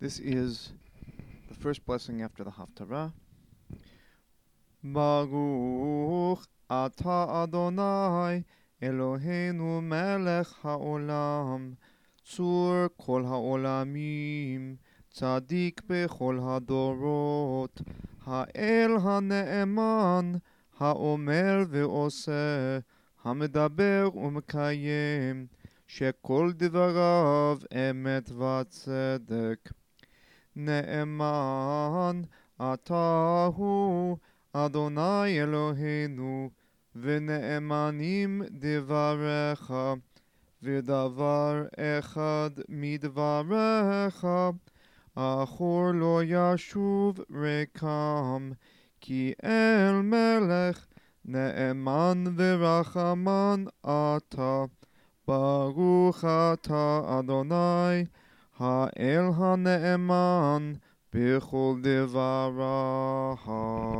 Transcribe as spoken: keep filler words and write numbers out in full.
This is the first blessing after the Haftarah. Baruch Ata Adonai Eloheinu melech haolam tzur kol haolamim tzadik bechol hadorot ha'el ha'ne'eman ha'omer ve'oseh ha'medaber u'mekayem שכל דבריו אמת וצדק. נאמן אתה הוא אדוני אלוהינו, ונאמנים דבריך, ודבר אחד מדבריך אחור לא ישוב ריקם, כי אל מלך נאמן ורחמן אתה. ברוך אתה אדוני, האל הנאמן בכל דבריו.